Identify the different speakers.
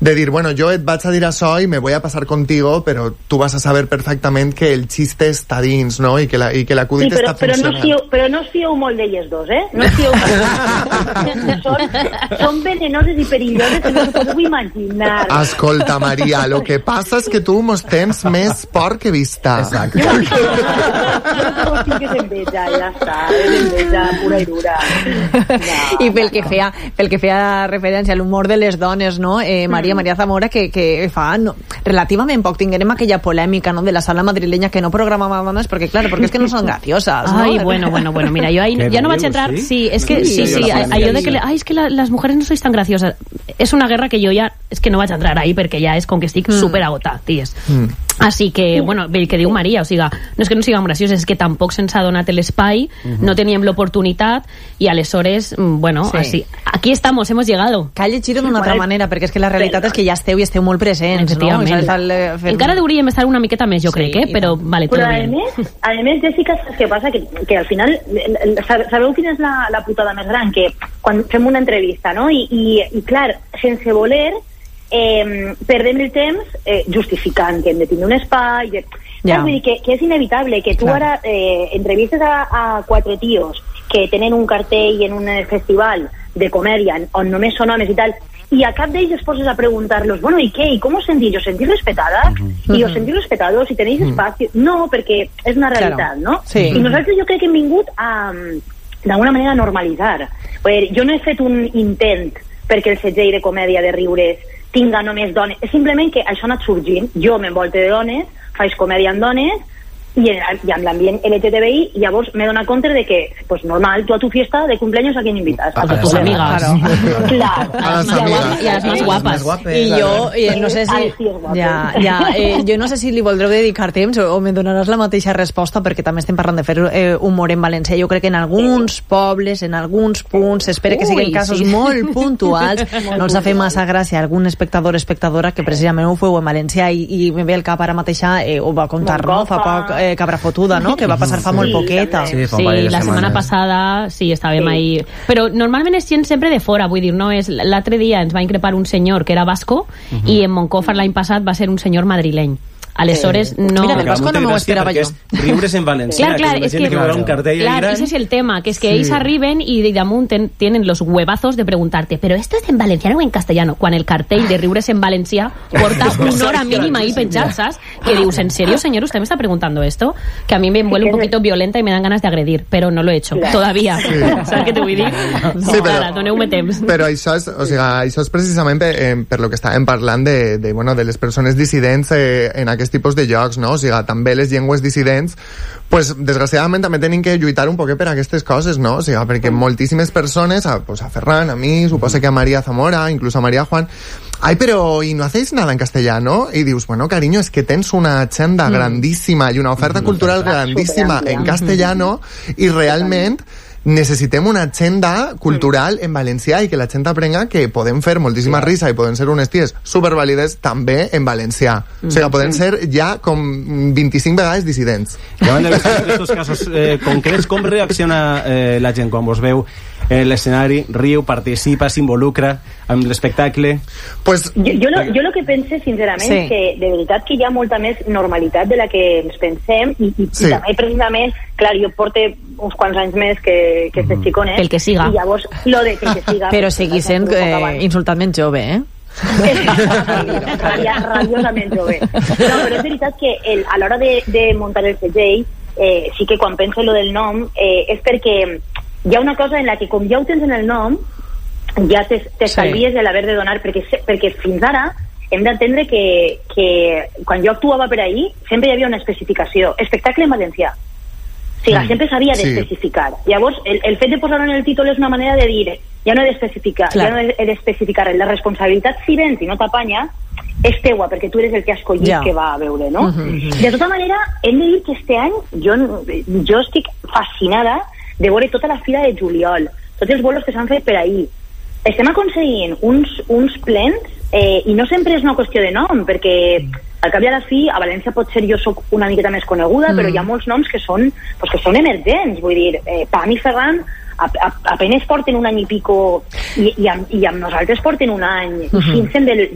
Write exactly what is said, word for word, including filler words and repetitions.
Speaker 1: de dir, bueno, yo et vaig a dir això y me voy a pasar contigo, pero tú vas a saber perfectament que el xiste està dins, no? I que la, i que l'acudit
Speaker 2: sí, però,
Speaker 1: està
Speaker 2: però
Speaker 1: funcionant.
Speaker 2: No fieu, però no us fieu molt d'elles dos, eh? No us fieu molt. són, són venenoses i perilloses que no us podeu imaginar.
Speaker 1: Escolta, Maria, lo que passa és que tu mos tens més por que vista.
Speaker 3: Exacte.
Speaker 2: Jo sí que és enveja, ja està. És enveja pura i dura. No,
Speaker 4: I pel que feia, pel que feia referència a l'humor de les dones, no? Eh, Maria, mm. Maria Zamora, que, que fa no, relativament poc tinguem aquella polèmica, no?, de la sala madrileña que no programava més perquè, claro, perquè és que no són graciosas, ¿no?
Speaker 5: Ay, bueno, bueno, bueno, mira, yo ahí ya no voy a entrar, sí, sí es que sí, sí, sí a, yo de que le, ay, es que la, las mujeres no sois tan graciosas. Es una guerra que yo ya es que no vaig a entrar ahí perquè ja és com que estic mm. super agotat, ties. Mm. Així que, bueno, el que diu Maria, o siga, no és que no siguem graciosos, és que tampoc se'ns ha donat l'espai, uh-huh. no teníem l'oportunitat i aleshores, bueno, sí. Así, aquí estamos, hemos llegado.
Speaker 4: Que ha llegit d'una altra manera, perquè és que la realitat és que ja esteu i esteu molt presents, no?
Speaker 5: Fer... Encara hauríem estar una miqueta més, jo sí, crec, eh? Però vale, tot
Speaker 2: però
Speaker 5: bé.
Speaker 2: A més, a més, Jessica, saps què passa? Que, que al final, sabeu quina és la, la putada més gran? Que quan fem una entrevista, no? I, i, i clar, sense voler, eh, perdem el temps eh, justificant que hem de tenir un espai, de... ja. Vull dir que, que és inevitable que tu clar. Ara eh, entrevistes a, a quatre tios que tenen un cartell en un festival de comèdia on només són homes i tal, i a cap d'ells es poses a preguntar-los, bueno, ¿y qué? ¿Y cómo os sentís? ¿Os sentís respetadas? Uh-huh. ¿Y os sentís respetados? ¿Y tenéis uh-huh. espacio? No, perquè és una realitat, claro. ¿No? Sí. I nosaltres jo crec que hem vingut a, d'alguna manera, a normalitzar. Dir, jo no he fet un intent perquè el segell de comèdia de Riures tinga només dones, és simplement que això ha anat sorgint, jo m'envolte de dones, faig comèdia amb dones i, i amb l'ambient L G T B I, i llavors m'he donat compte de que, pues normal, tu a tu fiesta de cumpleaños a quién invitas,
Speaker 5: a, a tus amigas,
Speaker 2: claro, claro.
Speaker 5: A las más guapas, y a las más guapas,
Speaker 4: i jo eh, no sé si ja, ja, eh, jo no sé si li voldreu dedicar temps o, o me donaràs la mateixa resposta, perquè també estem parlant de fer eh, humor en valencià. Jo crec que en alguns pobles, en alguns punts, espero que siguin casos sí. molt puntuals, no els ha fet massa gràcia algun espectador o espectadora que precisament ho feu en valencià, i, i me ve el cap ara mateixa, eh, ho va contar, no? Fa poc, eh, Cabra Fotuda, no? Que va passar fa sí, molt poqueta.
Speaker 5: Sí, sí, la setmana passada sí, estàvem sí. ahí. Però normalment és gent sempre de fora, vull dir, no és... L'altre dia ens va increpar un senyor que era basco uh-huh. i en Moncófar l'any passat va ser un senyor madrileny. Aleshores, eh, no...
Speaker 4: Mira, de Basco no m'ho esperava jo.
Speaker 3: Riures en valencià,
Speaker 5: clar, clar,
Speaker 3: que
Speaker 5: és que,
Speaker 3: que un cartell
Speaker 5: clar, ese es el tema, que es que sí. ells arriben y de damunt ten, tienen los huevazos de preguntarte, pero esto es en valenciano o en castellano, quan el cartell de Riures en valencià porta una hora mínima ahí pensar, ¿sabes? Que dius, ¿en serio, señor? ¿Usted me está preguntando esto? Que a mí me envuelve un poquito violenta y me dan ganas de agredir, pero no lo he hecho, todavía. Sí. ¿Sabes què te vull dir?
Speaker 1: Sí, però,
Speaker 5: doneu-me temps.
Speaker 1: Però això és, o sigui, això és precisament per, eh, per lo que estàvem parlant de, de, bueno, de les persones dissidents eh, en aquest tipus de llocs, no? O sigui, també les llengües dissidents, pues, desgraciadament també tenim que lluitar un poquet per aquestes coses, no? O sigui, perquè moltíssimes persones, a, pues, a Ferran, a mi, suposo que a María Zamora, incluso a María Juan, ay, pero ¿y no hacéis nada en castellano? Y dius, bueno, cariño, es que tens una agenda mm. grandíssima i una oferta mm. cultural grandíssima en castellano, i realment necessitem una agenda cultural en valencià i que la gent aprenga que podem fer moltíssima sí. risa i poden ser unes ties supervàlides també en valencià. O sigui, poden ser ja com vint-i-cinc vegades dissidents.
Speaker 3: Davant d'aquests casos eh, concrets, com reacciona eh, la gent quan vos veu eh, l'escenari, riu, participa, s'involucra amb l'espectacle?
Speaker 1: Pues,
Speaker 2: jo, jo, lo, jo lo que pense, sincerament, sí. que de veritat que hi ha molta més normalitat de la que ens pensem, i, i, sí. i també, precisament, clar, jo porto uns quants anys més que, que este xiconet.
Speaker 5: El que siga.
Speaker 2: I llavors, lo de que, que siga...
Speaker 4: Però seguís sent eh, insultament jove, eh?
Speaker 2: Rabiosament jove. No, però és veritat que el, a l'hora de, de muntar el segell, eh, sí que quan penso lo del nom, eh, és perquè hi ha una cosa en la que, com ja ho tens en el nom, ja t'estalvies sí. de l'haver de donar, perquè, perquè fins ara hem d'entendre que, que quan jo actuava per ahí sempre hi havia una especificació, espectacle en valencià. O sigui, mm. sempre s'havia d'especificar. Sí. Llavors, el, el fet de posar-ho en el títol és una manera de dir, ja no he d'especificar, ja no he d'especificar. La responsabilitat, si vens i no t'apanya, és teua, perquè tu eres el que ha escollit ja. que va a veure, no? Mm-hmm. De tota manera, hem de dir que este any jo, jo estic fascinada de veure tota la fira de juliol, tots els bolos que s'han fet per ahir. Estem aconseguint uns, uns plens, eh, i no sempre és una qüestió de nom, perquè al cap i a la fi, a València potser jo sóc una miqueta més coneguda, mm. però hi ha molts noms que són, pues, que són emergents, vull dir, eh, Pam i Ferran a, a, apenas porten un any i pico, i, i, amb, i amb nosaltres porten un any, mm-hmm. i fins del,